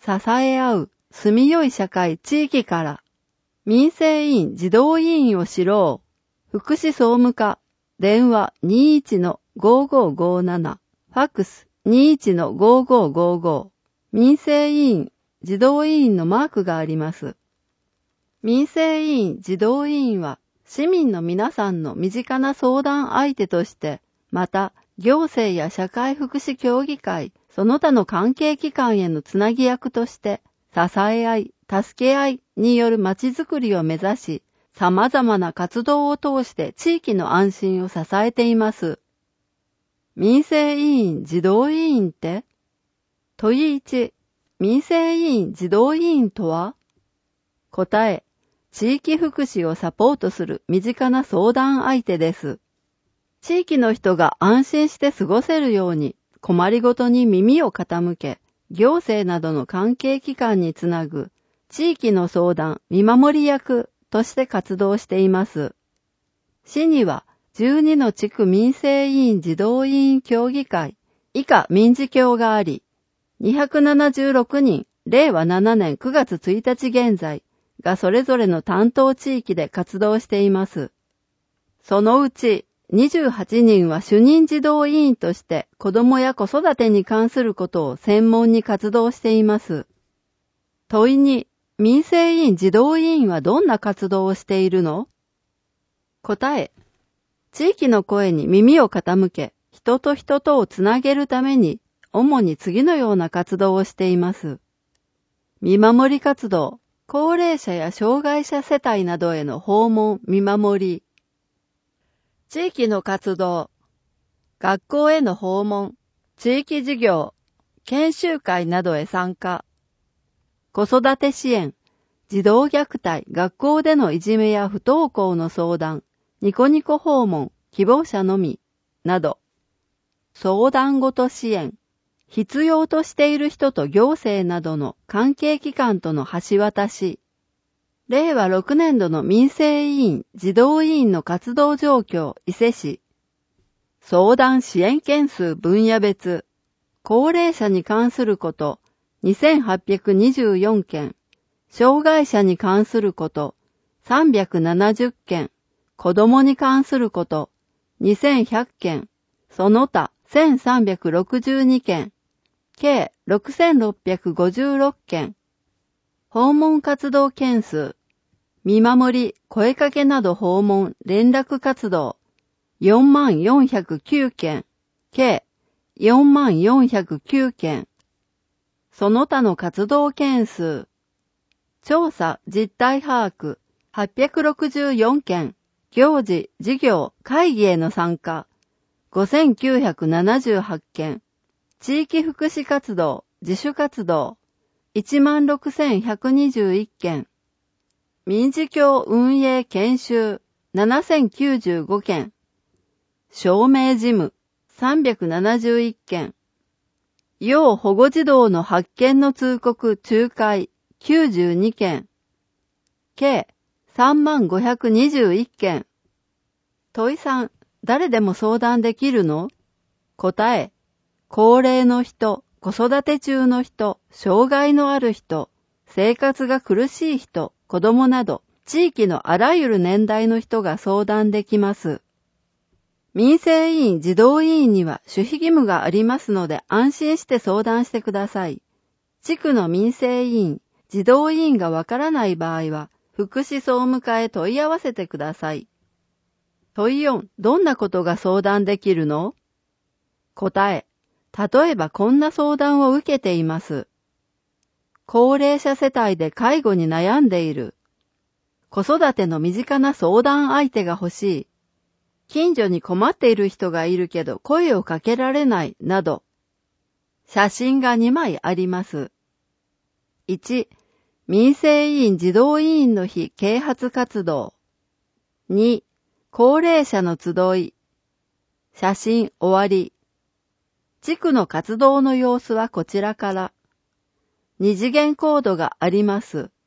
支え合う、住みよい社会地域から、民生委員児童委員を知ろう。福祉総務課、電話 21-5557、ファックス 21-5555、民生委員児童委員のマークがあります。民生委員児童委員は、市民の皆さんの身近な相談相手として、また、行政や社会福祉協議会、その他の関係機関へのつなぎ役として、支え合い、助け合いによるまちづくりを目指し、様々な活動を通して地域の安心を支えています。民生委員児童委員って問い1、民生委員児童委員とは？答え、地域福祉をサポートする身近な相談相手です。地域の人が安心して過ごせるように困りごとに耳を傾け、行政などの関係機関につなぐ地域の相談見守り役として活動しています。市には12の地区民生委員児童委員協議会以下民事協があり、276人令和7年9月1日現在がそれぞれの担当地域で活動しています。そのうち28人は主任児童委員として子どもや子育てに関することを専門に活動しています。問い2、民生委員児童委員はどんな活動をしているの？答え、地域の声に耳を傾け、人と人とをつなげるために、主に次のような活動をしています。見守り活動、高齢者や障害者世帯などへの訪問、見守り。地域の活動、学校への訪問、地域事業、研修会などへ参加。子育て支援、児童虐待、学校でのいじめや不登校の相談、ニコニコ訪問、希望者のみ、など。相談ごと支援、必要としている人と行政などの関係機関との橋渡し。令和6年度の民生委員、児童委員の活動状況、伊勢市。相談支援件数分野別。高齢者に関すること、2824件。障害者に関すること、370件。子供に関すること、2100件。その他、1362件。計6656件。訪問活動件数。見守り、声かけなど訪問、連絡活動、4409件、計4409件。その他の活動件数。調査、実態把握、864件、行事、事業、会議への参加、5978件、地域福祉活動、自主活動、16,121件、民事協運営研修7095件、証明事務371件、要保護児童の発見の通告仲介92件、計3521件。問い3、誰でも相談できるの？答え、高齢の人、子育て中の人、障害のある人、生活が苦しい人、子供など、地域のあらゆる年代の人が相談できます。民生委員児童委員には守秘義務がありますので安心して相談してください。地区の民生委員、児童委員がわからない場合は、福祉総務課へ問い合わせてください。問い4、どんなことが相談できるの？答え、例えばこんな相談を受けています。高齢者世帯で介護に悩んでいる。子育ての身近な相談相手が欲しい。近所に困っている人がいるけど声をかけられないなど。写真が2枚あります。1、民生委員児童委員の日啓発活動。2、高齢者の集い。写真終わり。地区の活動の様子はこちらから。二次元コードがあります。